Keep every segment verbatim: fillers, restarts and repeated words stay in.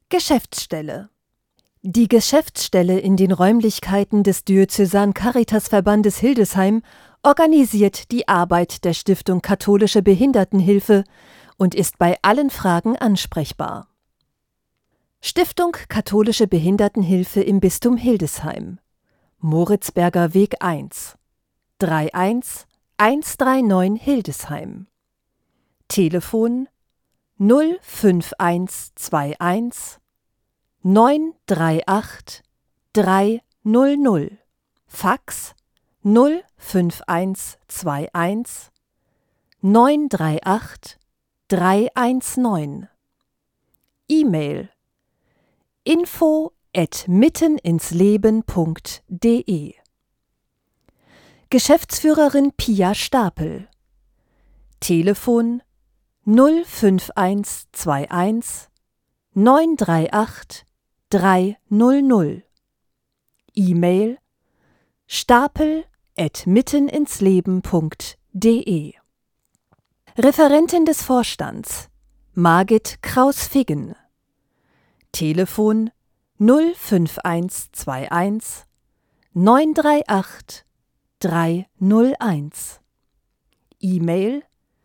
Geschäftsstelle. Die Geschäftsstelle in den Räumlichkeiten des Diözesan-Caritas-Verbandes Hildesheim organisiert die Arbeit der Stiftung Katholische Behindertenhilfe und ist bei allen Fragen ansprechbar. Stiftung Katholische Behindertenhilfe im Bistum Hildesheim. Moritzberger Weg eins, drei eins eins drei neun Hildesheim. Telefon null fünf eins zwei eins neun drei acht drei null null. Fax null fünf eins zwei eins neun drei acht drei eins neun. E-Mail info at mitteninsleben punkt de. Geschäftsführerin Pia Stapel. Telefon null fünf eins zwei eins neun drei acht drei null null. E-Mail stapel at mitteninsleben punkt de. Referentin des Vorstands Margit Kraus-Figgen. Telefon null fünf eins zwei eins neun drei acht drei null eins. E-Mail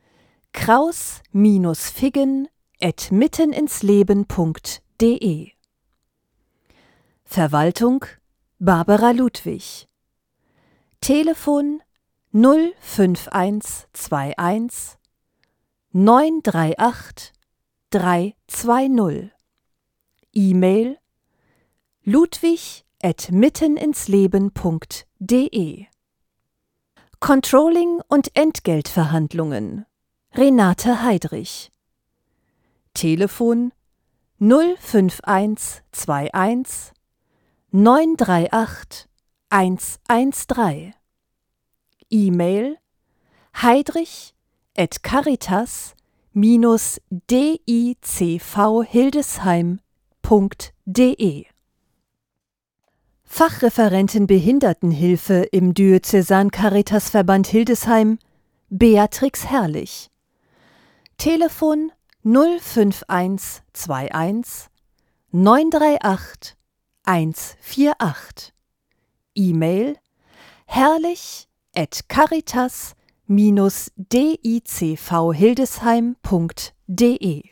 kraus-figgen at mitteninsleben punkt de. Verwaltung Barbara Ludwig. Telefon null fünf eins zwei eins neun drei acht drei zwei null. E-Mail ludwig at mitteninsleben punkt de. Controlling und Entgeltverhandlungen Renate Heidrich. Telefon null fünf eins zwei eins neun drei acht eins eins drei. E-Mail heidrich at caritas dicv hildesheim punkt de. Fachreferentin Behindertenhilfe im Diözesan-Caritas-Verband Hildesheim Beatrix Herrlich. Telefon null fünf eins zwei eins neun drei acht eins vier acht. E-Mail herrlich at caritas dicv hildesheim punkt de.